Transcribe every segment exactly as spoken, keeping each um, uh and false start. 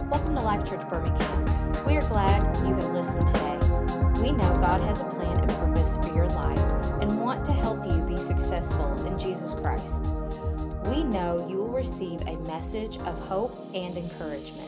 Welcome to Life Church Birmingham. We are glad you have listened today. We know God has a plan and purpose for your life and want to help you be successful in Jesus Christ. We know you will receive a message of hope and encouragement.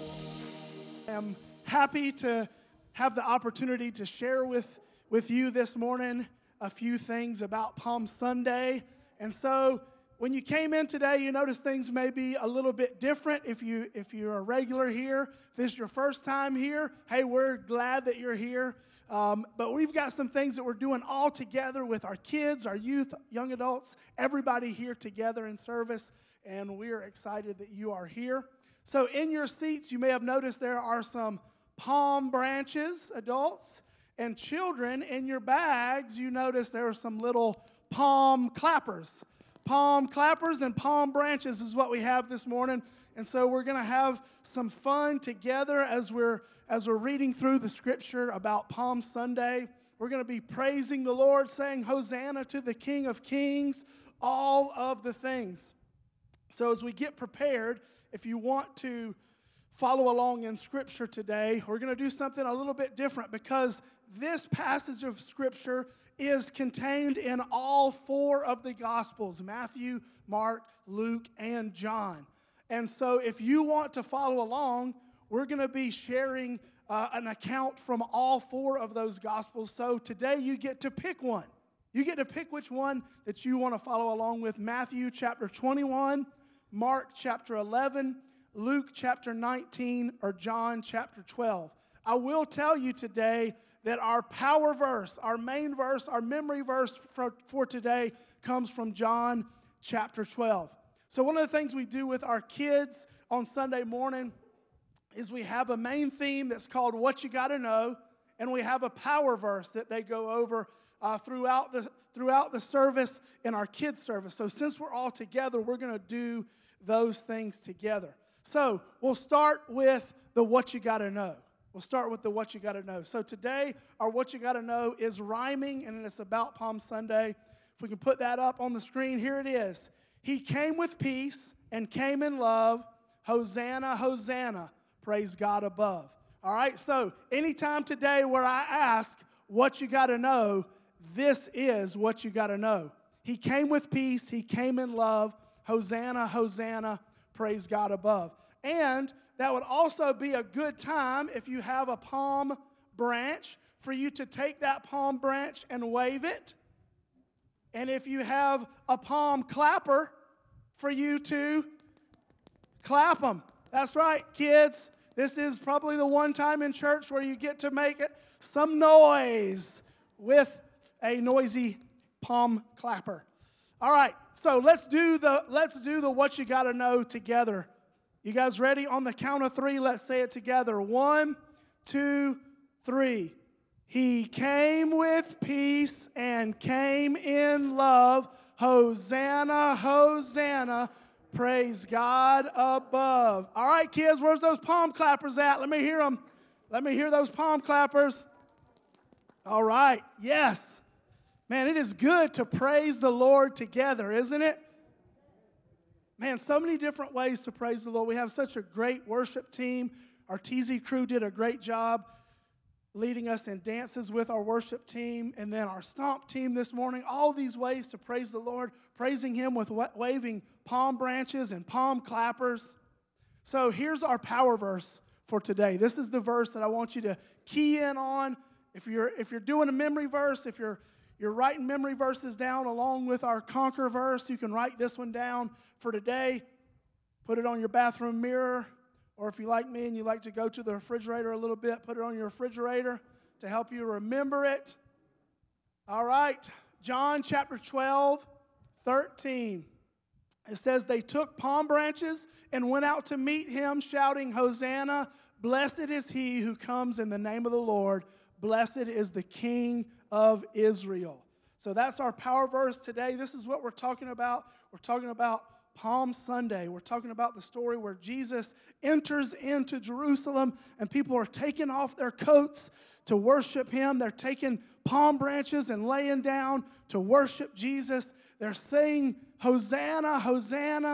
I'm happy to have the opportunity to share with, with you this morning a few things about Palm Sunday. And so when you came in today, you noticed things may be a little bit different. If, you, if you're a regular here, if this is your first time here, hey, we're glad that you're here. Um, but we've got some things that we're doing all together with our kids, our youth, young adults, everybody here together in service. And we're excited that you are here. So in your seats, you may have noticed there are some palm branches, adults, and children. In your bags, you notice there are some little palm clappers. Palm clappers and palm branches is what we have this morning. And so we're going to have some fun together as we're as we're reading through the scripture about Palm Sunday. We're going to be praising the Lord, saying, Hosanna to the King of Kings, all of the things. So as we get prepared, if you want to follow along in Scripture today, we're going to do something a little bit different because this passage of Scripture is contained in all four of the Gospels, Matthew, Mark, Luke, and John. And so if you want to follow along, we're going to be sharing uh, an account from all four of those Gospels. So today you get to pick one. You get to pick which one that you want to follow along with. Matthew chapter twenty-one, Mark chapter eleven, Luke chapter nineteen, or John chapter twelve. I will tell you today that our power verse, our main verse, our memory verse for, for today comes from John chapter twelve. So one of the things we do with our kids on Sunday morning is we have a main theme that's called What You Gotta Know, and we have a power verse that they go over uh, throughout the throughout the service in our kids' service. So since we're all together, we're going to do those things together. So we'll start with the What You Gotta Know. We'll start with the What You Gotta Know. So today, our What You Gotta Know is rhyming, and it's about Palm Sunday. If we can put that up on the screen, here it is. He came with peace and came in love. Hosanna, Hosanna, praise God above. All right, so anytime today where I ask what you gotta know, this is what you gotta know. He came with peace, he came in love. Hosanna, Hosanna, praise God above. And that would also be a good time if you have a palm branch for you to take that palm branch and wave it. And if you have a palm clapper, for you to clap them. That's right, kids. This is probably the one time in church where you get to make it some noise with a noisy palm clapper. All right, so let's do the let's do the what you gotta know together. You guys ready? On the count of three, let's say it together. One, two, three. He came with peace and came in love. Hosanna, Hosanna, praise God above. All right, kids, where's those palm clappers at? Let me hear them. Let me hear those palm clappers. All right, yes. Man, it is good to praise the Lord together, isn't it? Man, so many different ways to praise the Lord. We have such a great worship team. Our T Z crew did a great job leading us in dances with our worship team. And then our stomp team this morning. All these ways to praise the Lord. Praising Him with waving palm branches and palm clappers. So here's our power verse for today. This is the verse that I want you to key in on. If you're, if you're doing a memory verse, if you're You're writing memory verses down along with our Conquer verse. You can write this one down for today. Put it on your bathroom mirror. Or if you like me and you like to go to the refrigerator a little bit, put it on your refrigerator to help you remember it. All right. John chapter twelve, thirteen. It says, they took palm branches and went out to meet him, shouting, Hosanna, blessed is he who comes in the name of the Lord. Blessed is the King of Israel. So that's our power verse today. This is what we're talking about. We're talking about Palm Sunday. We're talking about the story where Jesus enters into Jerusalem and people are taking off their coats to worship him. They're taking palm branches and laying down to worship Jesus. They're saying, Hosanna, Hosanna,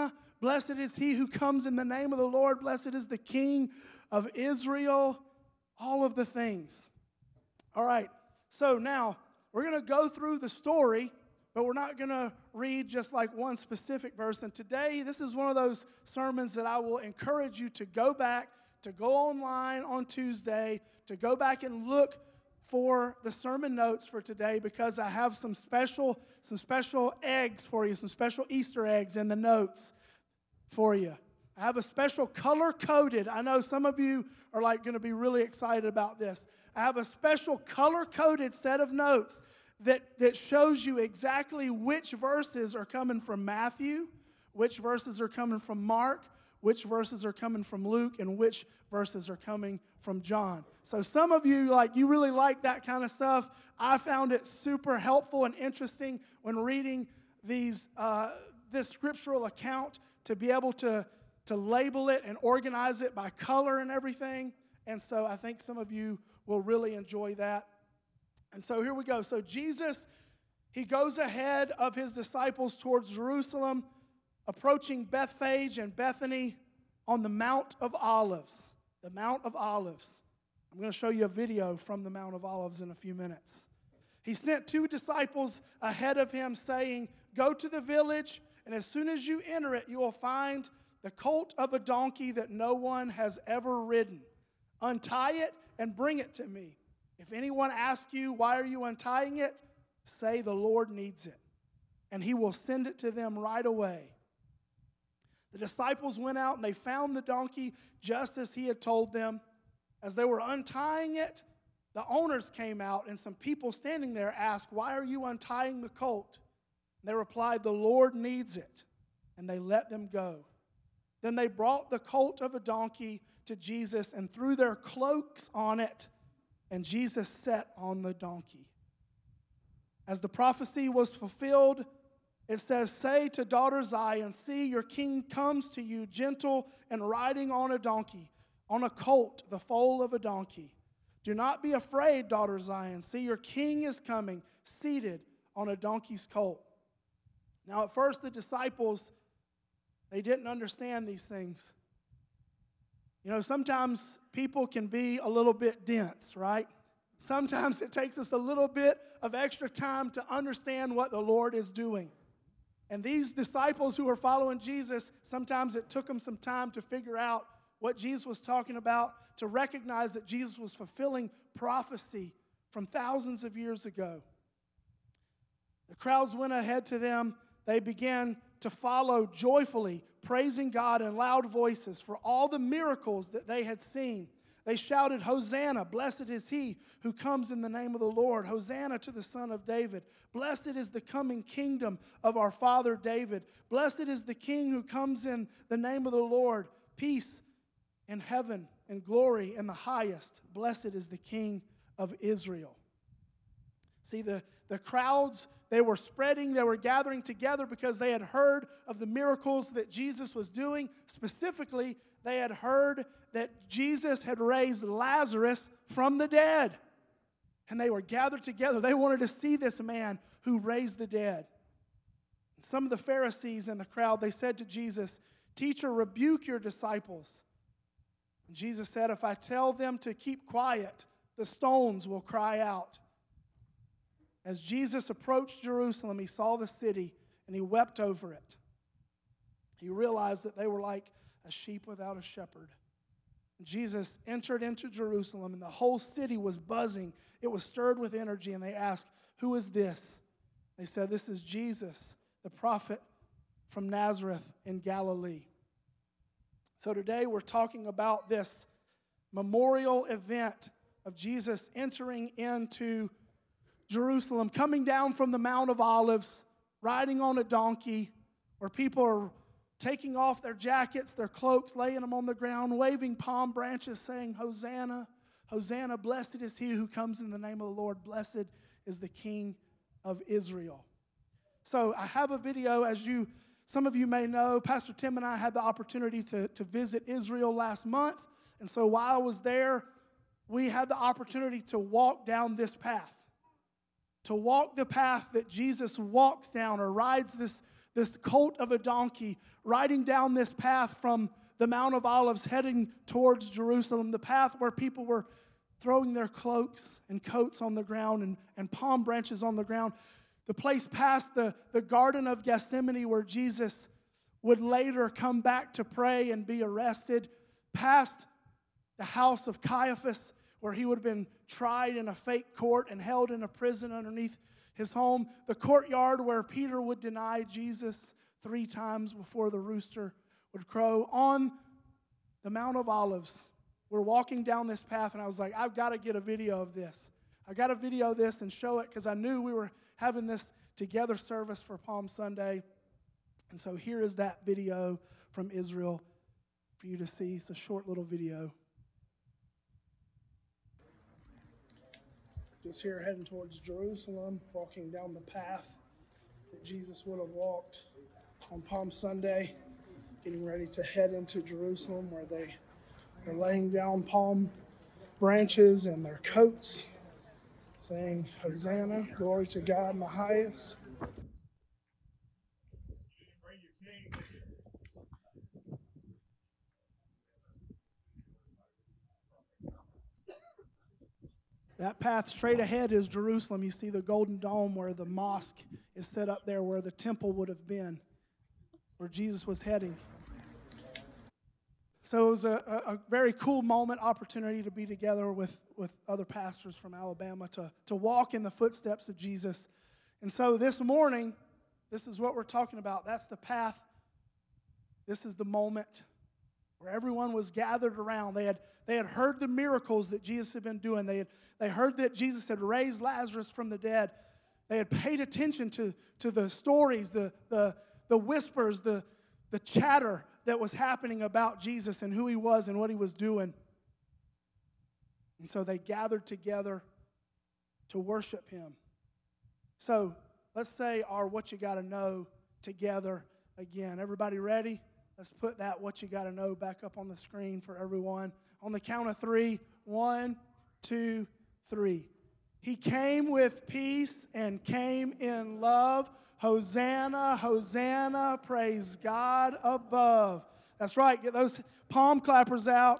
Blessed is he who comes in the name of the Lord. Blessed is the King of Israel. All of the things. All right, so now we're going to go through the story, but we're not going to read just like one specific verse. And today, this is one of those sermons that I will encourage you to go back, to go online on Tuesday, to go back and look for the sermon notes for today, because I have some special, some special eggs for you, some special Easter eggs in the notes for you. I have a special color-coded, I know some of you are like going to be really excited about this. I have a special color-coded set of notes that, that shows you exactly which verses are coming from Matthew, which verses are coming from Mark, which verses are coming from Luke, and which verses are coming from John. So some of you, like, you really like that kind of stuff. I found it super helpful and interesting when reading these uh, this scriptural account to be able to, to label it and organize it by color and everything. And so I think some of you will really enjoy that. And so here we go. So Jesus, he goes ahead of his disciples towards Jerusalem, approaching Bethphage and Bethany on the Mount of Olives. The Mount of Olives. I'm going to show you a video from the Mount of Olives in a few minutes. He sent two disciples ahead of him, saying, "Go to the village, and as soon as you enter it, you will find the colt of a donkey that no one has ever ridden. Untie it and bring it to me. If anyone asks you, 'Why are you untying it?' say, 'The Lord needs it,' and he will send it to them right away." The disciples went out and they found the donkey just as he had told them. As they were untying it, the owners came out, and some people standing there asked, "Why are you untying the colt?" And they replied, "The Lord needs it." And they let them go. Then they brought the colt of a donkey to Jesus and threw their cloaks on it, and Jesus sat on the donkey. As the prophecy was fulfilled, it says, "Say to daughter Zion, see, your king comes to you, gentle and riding on a donkey, on a colt, the foal of a donkey. Do not be afraid, daughter Zion. See, your king is coming, seated on a donkey's colt." Now, at first, the disciples, they didn't understand these things. You know, sometimes people can be a little bit dense, right? Sometimes it takes us a little bit of extra time to understand what the Lord is doing. And these disciples who were following Jesus, sometimes it took them some time to figure out what Jesus was talking about, to recognize that Jesus was fulfilling prophecy from thousands of years ago. The crowds went ahead to them. They began to follow joyfully, praising God in loud voices for all the miracles that they had seen. They shouted, "Hosanna, blessed is he who comes in the name of the Lord. Hosanna to the Son of David. Blessed is the coming kingdom of our father David. Blessed is the King who comes in the name of the Lord. Peace in heaven and glory in the highest. Blessed is the King of Israel." See, the, the crowds, they were spreading, they were gathering together because they had heard of the miracles that Jesus was doing. Specifically, they had heard that Jesus had raised Lazarus from the dead. And they were gathered together. They wanted to see this man who raised the dead. And some of the Pharisees in the crowd, they said to Jesus, "Teacher, rebuke your disciples." And Jesus said, "If I tell them to keep quiet, the stones will cry out." As Jesus approached Jerusalem, he saw the city and he wept over it. He realized that they were like a sheep without a shepherd. Jesus entered into Jerusalem, and the whole city was buzzing. It was stirred with energy, and they asked, "Who is this?" They said, "This is Jesus, the prophet from Nazareth in Galilee." So today we're talking about this memorial event of Jesus entering into Jerusalem, coming down from the Mount of Olives, riding on a donkey, where people are taking off their jackets, their cloaks, laying them on the ground, waving palm branches, saying, "Hosanna, Hosanna, blessed is he who comes in the name of the Lord. Blessed is the King of Israel." So I have a video, as you, some of you may know, Pastor Tim and I had the opportunity to, to visit Israel last month. And so while I was there, we had the opportunity to walk down this path. To walk the path that Jesus walks down or rides this, this colt of a donkey, riding down this path from the Mount of Olives, heading towards Jerusalem, the path where people were throwing their cloaks and coats on the ground and, and palm branches on the ground. The place past the, the Garden of Gethsemane where Jesus would later come back to pray and be arrested, past the house of Caiaphas where he would have been tried in a fake court and held in a prison underneath his home, the courtyard where Peter would deny Jesus three times before the rooster would crow. On the Mount of Olives, we're walking down this path, and I was like, I've got to get a video of this. I've got to video this and show it because I knew we were having this together service for Palm Sunday. And so here is that video from Israel for you to see. It's a short little video. Just here heading towards Jerusalem, walking down the path that Jesus would have walked on Palm Sunday, getting ready to head into Jerusalem where they are laying down palm branches and their coats, saying, Hosanna, glory to God in the highest. That path straight ahead is Jerusalem. You see the Golden Dome where the mosque is set up there, where the temple would have been, where Jesus was heading. So it was a, a, a very cool moment, opportunity to be together with, with other pastors from Alabama to, to walk in the footsteps of Jesus. And so this morning, this is what we're talking about. That's the path. This is the moment where everyone was gathered around. They had, they had heard the miracles that Jesus had been doing. They had, they heard that Jesus had raised Lazarus from the dead. They had paid attention to, to the stories, the, the, the whispers, the, the chatter that was happening about Jesus and who he was and what he was doing. And so they gathered together to worship him. So let's say our What You Gotta Know together again. Everybody ready? Let's put that What You Gotta Know back up on the screen for everyone. On the count of three. One, two, three. He came with peace and came in love. Hosanna, Hosanna, praise God above. That's right, get those palm clappers out.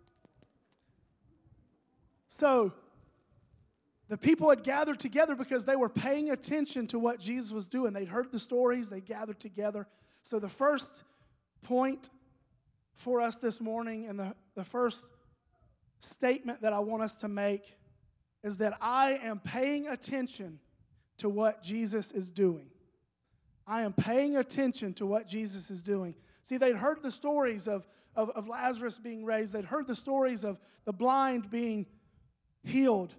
So, the people had gathered together because they were paying attention to what Jesus was doing. They'd heard the stories, they gathered together. So the first point for us this morning and the, the first statement that I want us to make is that I am paying attention to what Jesus is doing. I am paying attention to what Jesus is doing. See, they'd heard the stories of, of, of Lazarus being raised. They'd heard the stories of the blind being healed.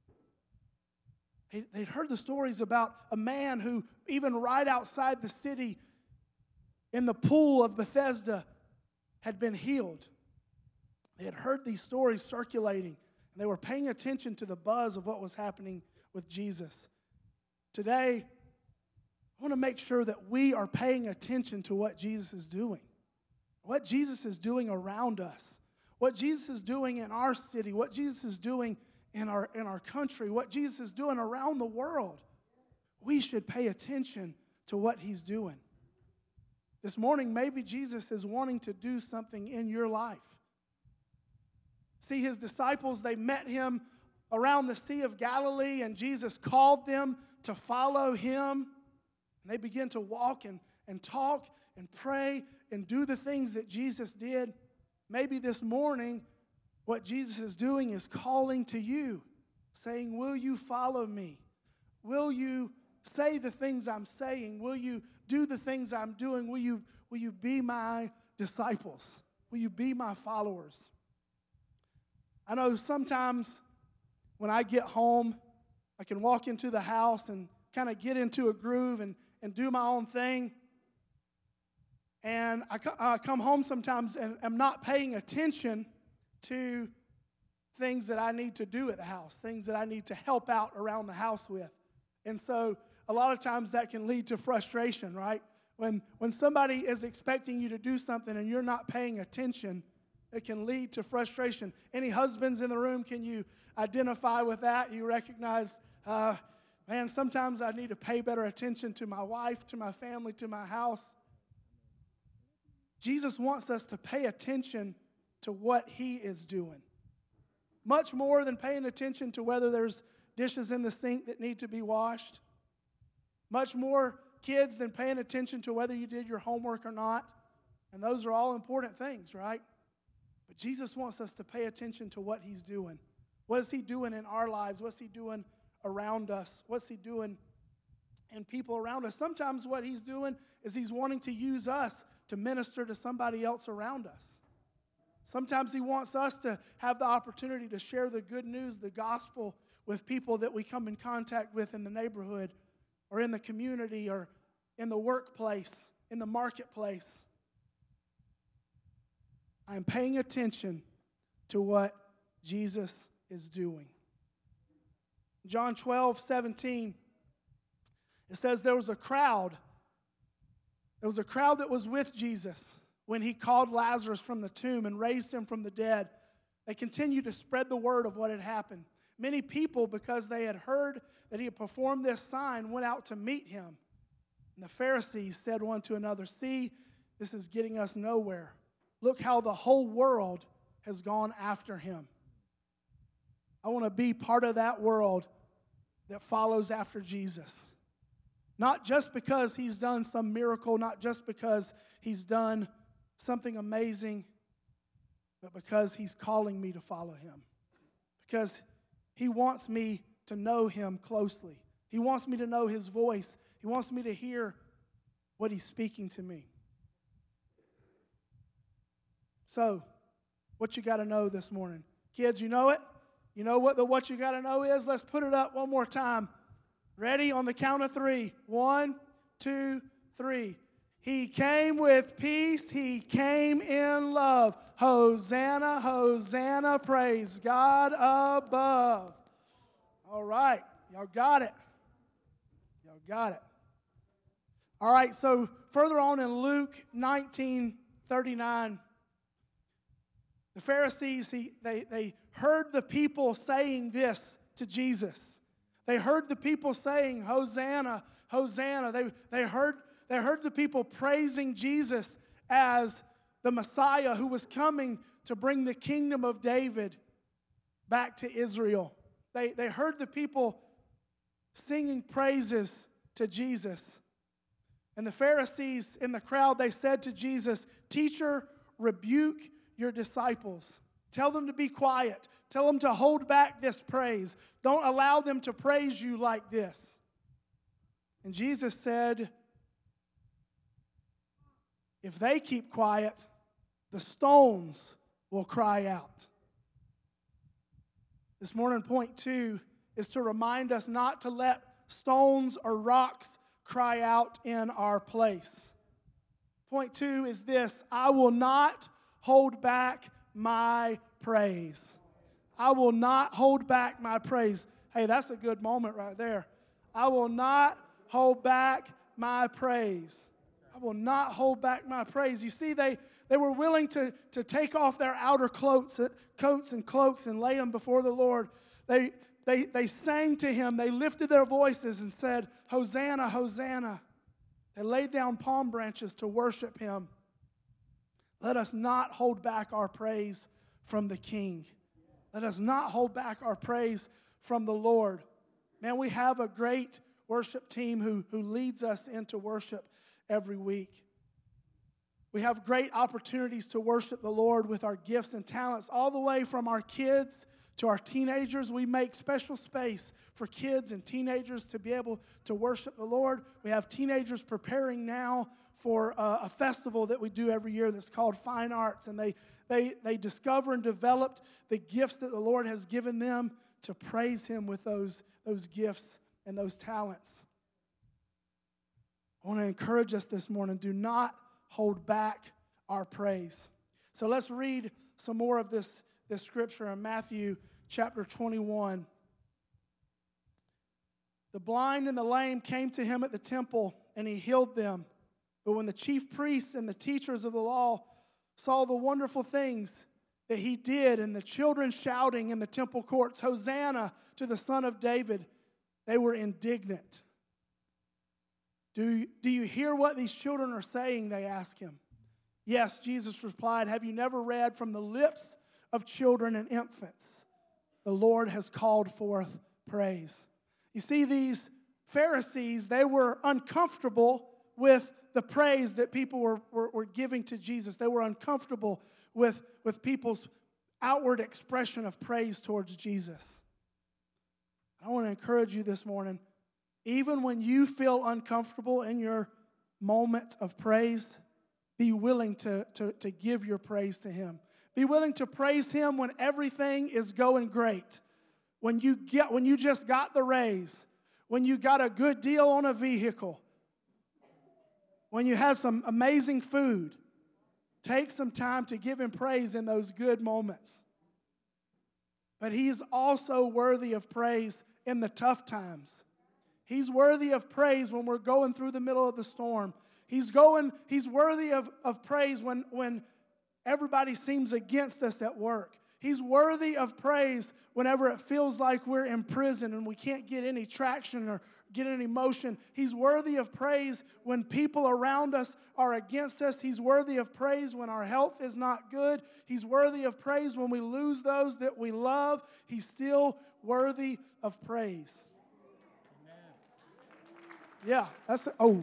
They'd heard the stories about a man who, even right outside the city, in the pool of Bethesda, had been healed. They had heard these stories circulating, and they were paying attention to the buzz of what was happening with Jesus. Today, I want to make sure that we are paying attention to what Jesus is doing, what Jesus is doing around us, what Jesus is doing in our city, what Jesus is doing in our, in our country, what Jesus is doing around the world. We should pay attention to what he's doing. This morning, maybe Jesus is wanting to do something in your life. See, his disciples, they met him around the Sea of Galilee, and Jesus called them to follow him. And they began to walk and, and talk and pray and do the things that Jesus did. Maybe this morning, what Jesus is doing is calling to you, saying, will you follow me? Will you say the things I'm saying? Will you do the things I'm doing? Will you, will you be my disciples? Will you be my followers? I know sometimes when I get home, I can walk into the house and kind of get into a groove and, and do my own thing. And I, I come home sometimes and am not paying attention to things that I need to do at the house, things that I need to help out around the house with. And so a lot of times that can lead to frustration, right? When, when somebody is expecting you to do something and you're not paying attention, it can lead to frustration. Any husbands in the room, can you identify with that? You recognize, uh, Man, sometimes I need to pay better attention to my wife, to my family, to my house. Jesus wants us to pay attention to what he is doing. Much more than paying attention to whether there's dishes in the sink that need to be washed. Much more, kids, than paying attention to whether you did your homework or not. And those are all important things, right? But Jesus wants us to pay attention to what he's doing. What is he doing in our lives? What's he doing around us? What's he doing in people around us? Sometimes what he's doing is he's wanting to use us to minister to somebody else around us. Sometimes he wants us to have the opportunity to share the good news, the gospel, with people that we come in contact with in the neighborhood or in the community or in the workplace, in the marketplace. I am paying attention to what Jesus is doing. John twelve, seventeen, it says there was a crowd. There was a crowd that was with Jesus when he called Lazarus from the tomb and raised him from the dead. They continued to spread the word of what had happened. Many people, because they had heard that he had performed this sign, went out to meet him. And the Pharisees said one to another, "See, this is getting us nowhere. Look how the whole world has gone after him." I want to be part of that world that follows after Jesus. Not just because he's done some miracle, not just because he's done something amazing, but because he's calling me to follow him. Because he wants me to know him closely. He wants me to know his voice. He wants me to hear what he's speaking to me. So, what you got to know this morning? Kids, you know it? You know what the what you got to know is? Let's put it up one more time. Ready? On the count of three. One, two, three. He came with peace. He came in love. Hosanna, Hosanna, praise God above. All right. Y'all got it. Y'all got it. All right, so further on in Luke nineteen thirty-nine, the Pharisees, he, they, they heard the people saying this to Jesus. They heard the people saying, Hosanna, Hosanna. They, they, heard, they heard the people praising Jesus as the Messiah who was coming to bring the kingdom of David back to Israel. They, they heard the people singing praises to Jesus. And the Pharisees in the crowd, they said to Jesus, "Teacher, rebuke your disciples. Tell them to be quiet. Tell them to hold back this praise. Don't allow them to praise you like this." And Jesus said, if they keep quiet, the stones will cry out. This morning, point two is to remind us not to let stones or rocks cry out in our place. Point two is this: I will not hold back my praise. I will not hold back my praise. Hey, that's a good moment right there. I will not hold back my praise. I will not hold back my praise. You see, they, they were willing to, to take off their outer coats, coats and cloaks and lay them before the Lord. They, they, they sang to him. They lifted their voices and said, Hosanna, Hosanna. They laid down palm branches to worship him. Let us not hold back our praise from the King. Let us not hold back our praise from the Lord. Man, we have a great worship team who, who leads us into worship every week. We have great opportunities to worship the Lord with our gifts and talents, all the way from our kids to our teenagers. We make special space for kids and teenagers to be able to worship the Lord. We have teenagers preparing now for a, a festival that we do every year that's called Fine Arts, and they, they, they discover and developed the gifts that the Lord has given them to praise him with those, those gifts and those talents. I want to encourage us this morning, do not hold back our praise. So let's read some more of this, this scripture in Matthew chapter twenty-one. The blind and the lame came to him at the temple, and he healed them. But when the chief priests and the teachers of the law saw the wonderful things that he did, and the children shouting in the temple courts, Hosanna to the Son of David, They were indignant. Do, do you hear what these children are saying? They ask him. Yes, Jesus replied, have you never read from the lips of children and infants, the Lord has called forth praise. You see, these Pharisees, they were uncomfortable with the praise that people were, were, were giving to Jesus. They were uncomfortable with, with people's outward expression of praise towards Jesus. I want to encourage you this morning, even when you feel uncomfortable in your moment of praise, be willing to, to, to give your praise to him. Be willing to praise him when everything is going great. When you get, when you just got the raise, when you got a good deal on a vehicle, when you have some amazing food. Take some time to give him praise in those good moments. But he's also worthy of praise in the tough times. He's worthy of praise when we're going through the middle of the storm. He's going, he's worthy of, of praise when, when everybody seems against us at work. He's worthy of praise whenever it feels like we're in prison and we can't get any traction or get any motion. He's worthy of praise when people around us are against us. He's worthy of praise when our health is not good. He's worthy of praise when we lose those that we love. He's still worthy of praise. Yeah, that's the, oh.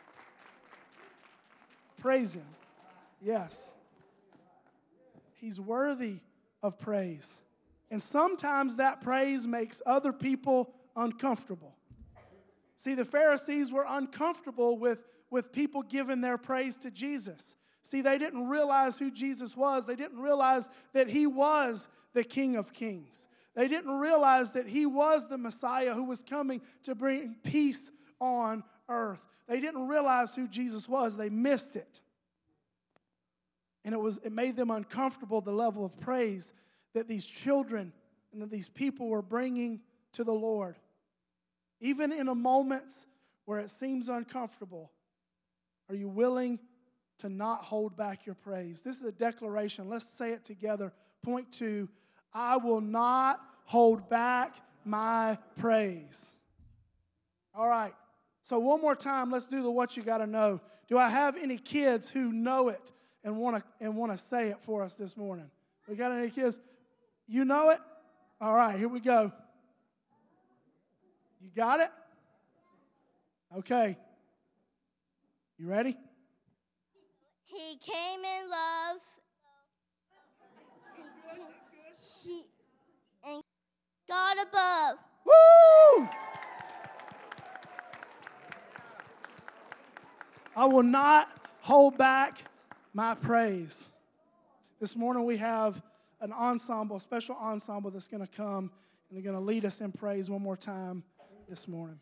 Praise him. Yes. He's worthy of praise. And sometimes that praise makes other people uncomfortable. See, the Pharisees were uncomfortable with, with people giving their praise to Jesus. See, they didn't realize who Jesus was. They didn't realize that he was the King of Kings. They didn't realize that he was the Messiah who was coming to bring peace on earth. They didn't realize who Jesus was. They missed it. And it was it made them uncomfortable, the level of praise that these children and that these people were bringing to the Lord. Even in a moment where it seems uncomfortable, are you willing to not hold back your praise? This is a declaration. Let's say it together. Point two, I will not hold back my praise. All right. So one more time, let's do the what you got to know. Do I have any kids who know it and want to and want to say it for us this morning? We got any kids? You know it? All right, here we go. You got it? Okay. You ready? He came in love. He and God above. Woo! I will not hold back my praise. This morning we have an ensemble, a special ensemble that's going to come and they're going to lead us in praise one more time this morning.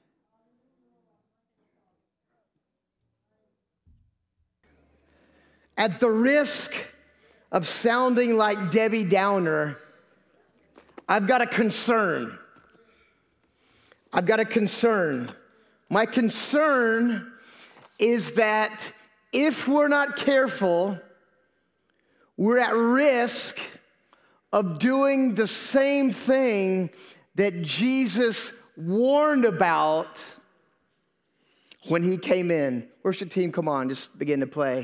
At the risk of sounding like Debbie Downer, I've got a concern. I've got a concern. My concern is that if we're not careful, we're at risk of doing the same thing that Jesus warned about when he came in. Worship team, come on, just begin to play.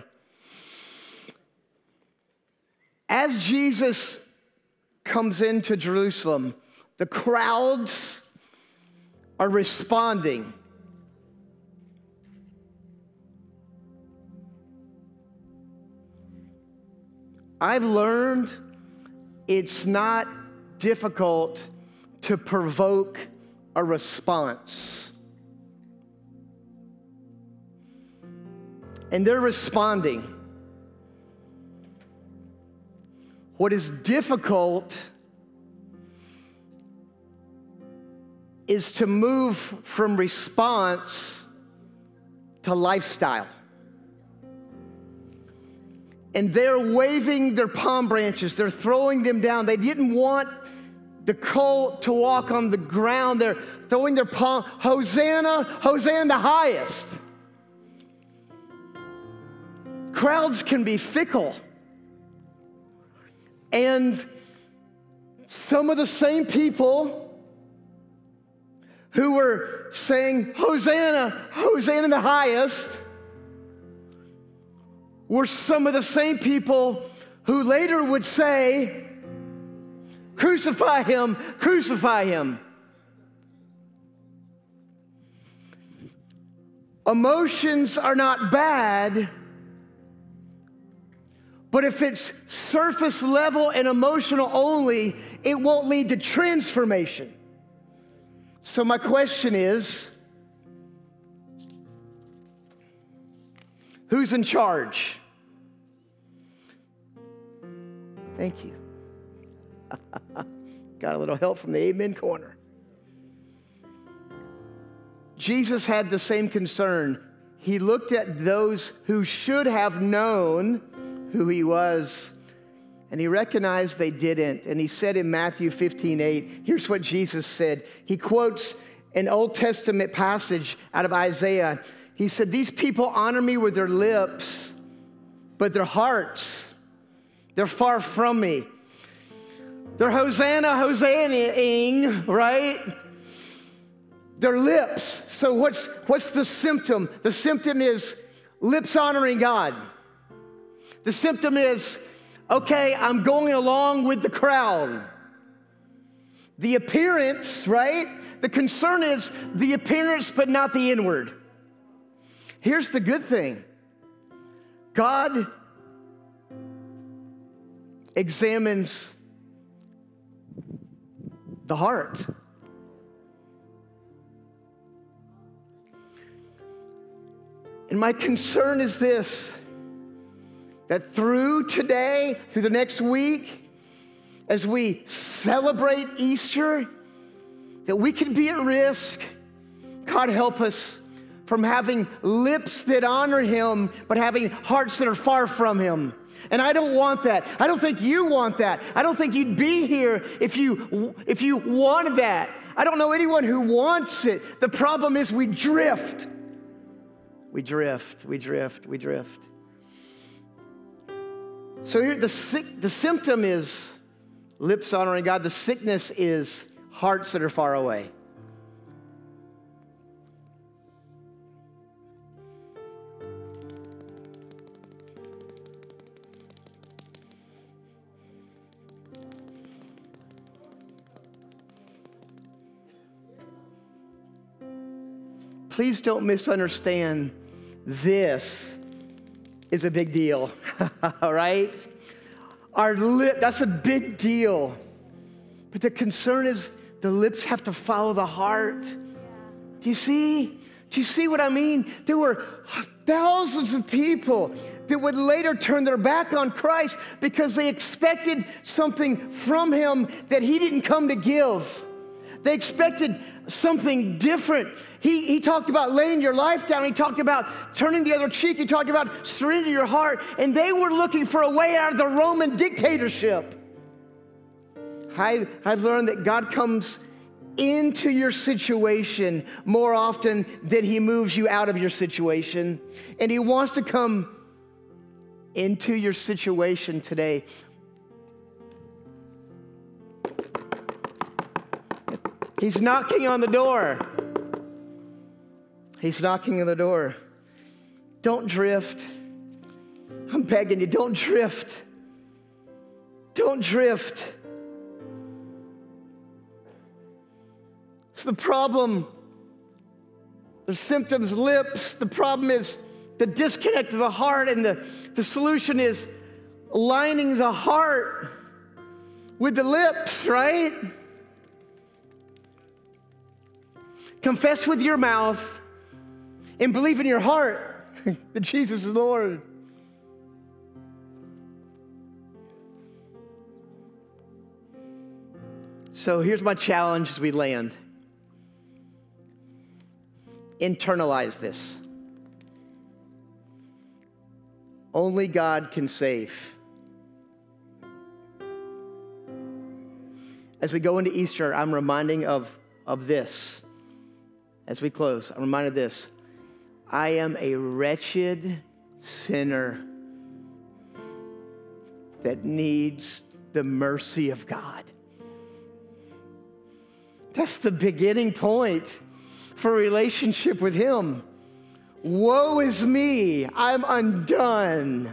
As Jesus comes into Jerusalem, the crowds are responding. I've learned it's not difficult to provoke a response. And they're responding. What is difficult is to move from response to lifestyle. And they're waving their palm branches. They're throwing them down. They didn't want the colt to walk on the ground. They're throwing their palm. Hosanna, Hosanna the highest. Crowds can be fickle. And some of the same people who were saying, Hosanna, Hosanna in the highest, were some of the same people who later would say, crucify him, crucify him. Emotions are not bad, but if it's surface level and emotional only, it won't lead to transformation. So my question is, who's in charge? Thank you. Got a little help from the amen corner. Jesus had the same concern. He looked at those who should have known who he was, and he recognized they didn't. And he said in Matthew fifteen eight, here's what Jesus said. He quotes an Old Testament passage out of Isaiah. He said, these people honor me with their lips, but their hearts, they're far from me. They're Hosanna, Hosanna-ing, right? Their lips. So what's, what's the symptom? The symptom is lips honoring God. The symptom is, okay, I'm going along with the crowd. The appearance, right? The concern is the appearance, but not the inward. Here's the good thing. God examines the heart. And my concern is this, that through today, through the next week, as we celebrate Easter, that we could be at risk, God help us, from having lips that honor him, but having hearts that are far from him. And I don't want that. I don't think you want that. I don't think you'd be here if you, if you wanted that. I don't know anyone who wants it. The problem is we drift. We drift, we drift, we drift. So here, the, sick, the symptom is lips honoring God. The sickness is hearts that are far away. Please don't misunderstand. This is a big deal, all right? Our lip, that's a big deal. But the concern is the lips have to follow the heart. Yeah. Do you see? Do you see what I mean? There were thousands of people that would later turn their back on Christ because they expected something from him that he didn't come to give. They expected something different. He, he talked about laying your life down. He talked about turning the other cheek. He talked about surrendering your heart. And they were looking for a way out of the Roman dictatorship. I, I've learned that God comes into your situation more often than he moves you out of your situation. And he wants to come into your situation today. He's knocking on the door. He's knocking on the door. Don't drift. I'm begging you, don't drift. Don't drift. So the problem, the symptoms, lips. The problem is the disconnect of the heart, and the, the solution is aligning the heart with the lips, right? Confess with your mouth and believe in your heart that Jesus is Lord. So here's my challenge as we land. Internalize this. Only God can save. As we go into Easter, I'm reminding of, of this. As we close, I'm reminded of this. I am a wretched sinner that needs the mercy of God. That's the beginning point for a relationship with him. Woe is me, I'm undone.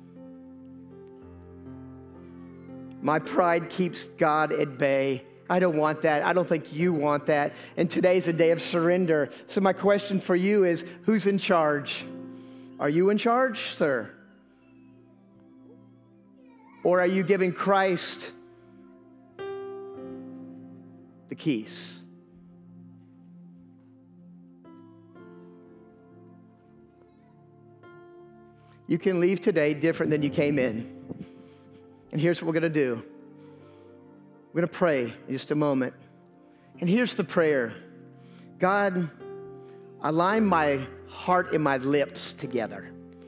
My pride keeps God at bay. I don't want that. I don't think you want that. And today's a day of surrender. So my question for you is, who's in charge? Are you in charge, sir? Or are you giving Christ the keys? You can leave today different than you came in. And here's what we're going to do. We're going to pray in just a moment. And here's the prayer. God, align my heart and my lips together.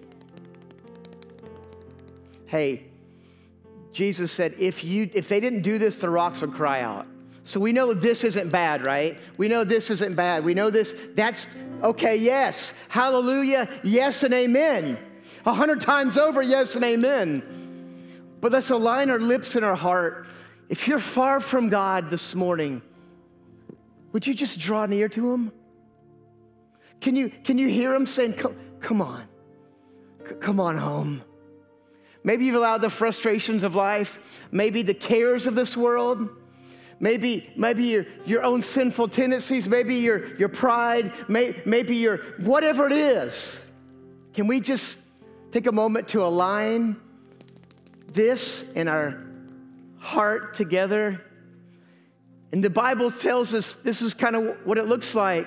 Hey, Jesus said, if you if they didn't do this, the rocks would cry out. So we know this isn't bad, right? We know this isn't bad. We know this, that's okay, yes. Hallelujah, yes and amen. A hundred times over, yes and amen. But let's align our lips and our heart. If you're far from God this morning, would you just draw near to him? Can you, can you hear him saying, come, come on, C- come on home. Maybe you've allowed the frustrations of life, maybe the cares of this world, maybe, maybe your, your own sinful tendencies, maybe your, your pride, may, maybe your, whatever it is. Can we just take a moment to align this in our heart together? And the Bible tells us this is kind of what it looks like.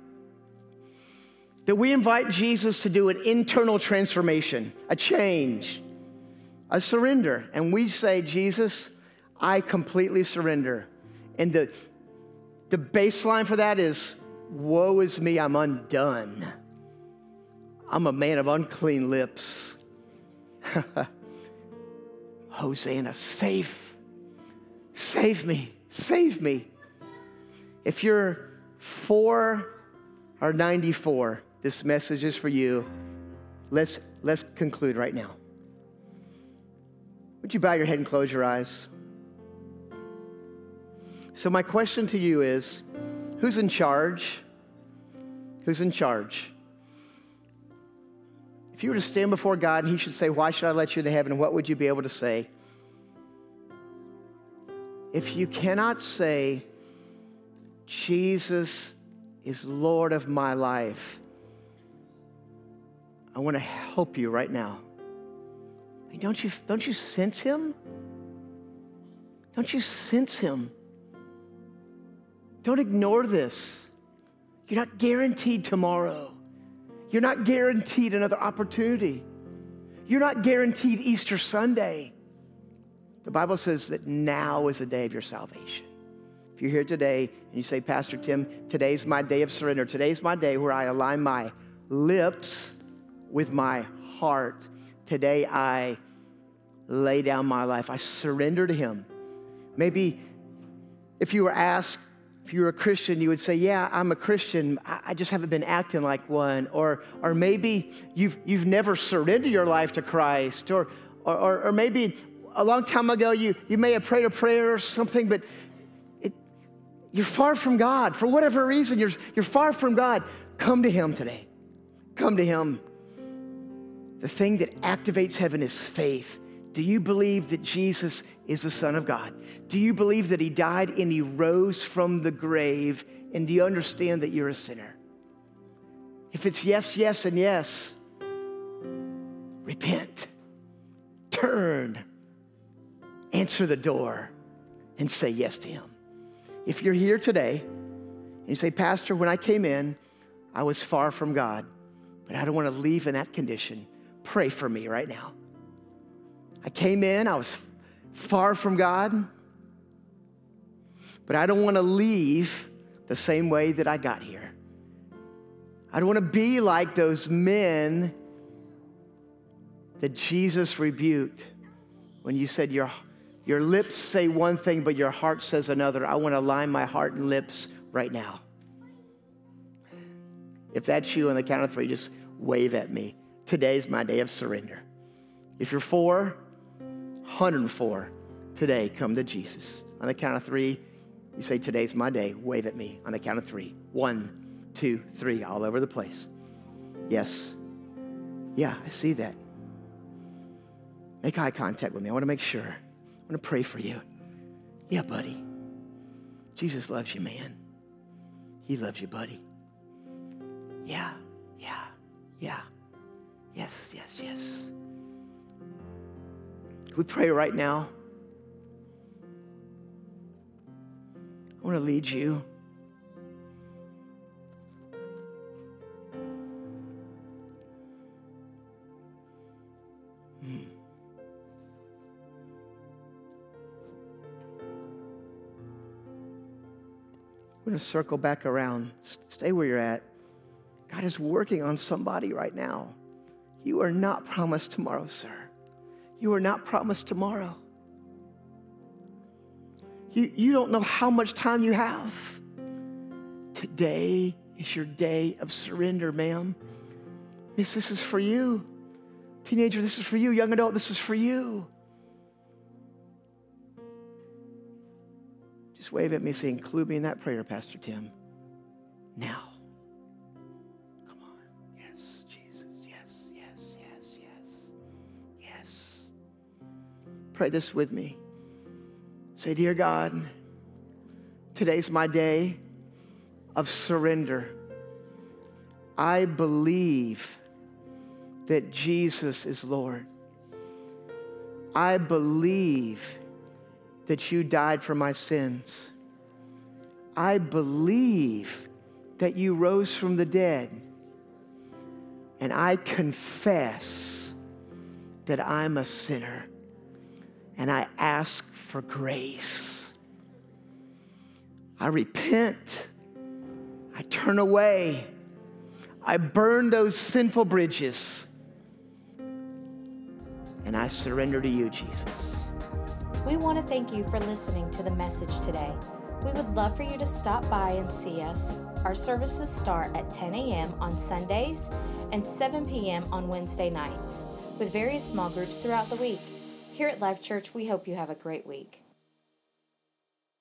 That we invite Jesus to do an internal transformation, a change, a surrender. And we say, Jesus, I completely surrender. And the, the baseline for that is, woe is me, I'm undone. I'm a man of unclean lips. Hosanna, save, save me, save me. If you're four or ninety-four, this message is for you. Let's, let's conclude right now. Would you bow your head and close your eyes? So my question to you is, who's in charge? Who's in charge? If you were to stand before God and he should say, why should I let you into heaven? What would you be able to say? If you cannot say, Jesus is Lord of my life, I want to help you right now. I mean, don't you, don't you sense him? Don't you sense him? Don't ignore this. You're not guaranteed tomorrow. You're not guaranteed another opportunity. You're not guaranteed Easter Sunday. The Bible says that now is the day of your salvation. If you're here today and you say, Pastor Tim, today's my day of surrender. Today's my day where I align my lips with my heart. Today I lay down my life. I surrender to him. Maybe if you were asked, if you were a Christian, you would say, yeah, I'm a Christian. I just haven't been acting like one. Or, or maybe you've, you've never surrendered your life to Christ. Or, or, or maybe a long time ago, you, you may have prayed a prayer or something, but it, you're far from God. For whatever reason, you're, you're far from God. Come to him today. Come to him. The thing that activates heaven is faith. Do you believe that Jesus is the Son of God? Do you believe that he died and he rose from the grave? And do you understand that you're a sinner? If it's yes, yes, and yes, repent, turn, answer the door, and say yes to him. If you're here today and you say, Pastor, when I came in, I was far from God, but I don't want to leave in that condition. Pray for me right now. I came in, I was far from God, but I don't want to leave the same way that I got here. I don't want to be like those men that Jesus rebuked when you said your, your lips say one thing, but your heart says another. I want to align my heart and lips right now. If that's you, on the count of three, just wave at me. Today's my day of surrender. If you're four, one hundred four, today come to Jesus. On the count of three, You say, today's my day. Wave at me on the count of three. One, two, three, all over the place. Yes. Yeah, I see that. Make eye contact with me. I want to make sure. I want to pray for you. Yeah, buddy. Jesus loves you, man. He loves you, buddy. Yeah, yeah, yeah. Yes, yes, yes. Can we pray right now? I want to lead you. Hmm. We're going to circle back around. Stay where you're at. God is working on somebody right now. You are not promised tomorrow, sir. You are not promised tomorrow. You, you don't know how much time you have. Today is your day of surrender, ma'am. Miss, this is for you. Teenager, this is for you. Young adult, this is for you. Just wave at me, say, include me in that prayer, Pastor Tim. Now. Come on. Yes, Jesus. Yes, yes, yes, yes. Yes. Pray this with me. Say, dear God, today's my day of surrender. I believe that Jesus is Lord. I believe that you died for my sins. I believe that you rose from the dead. And I confess that I'm a sinner. And I ask for grace. I repent. I turn away. I burn those sinful bridges. And I surrender to you, Jesus. We want to thank you for listening to the message today. We would love for you to stop by and see us. Our services start at ten a.m. on Sundays and seven p.m. on Wednesday nights, with various small groups throughout the week. Here at Life Church, we hope you have a great week.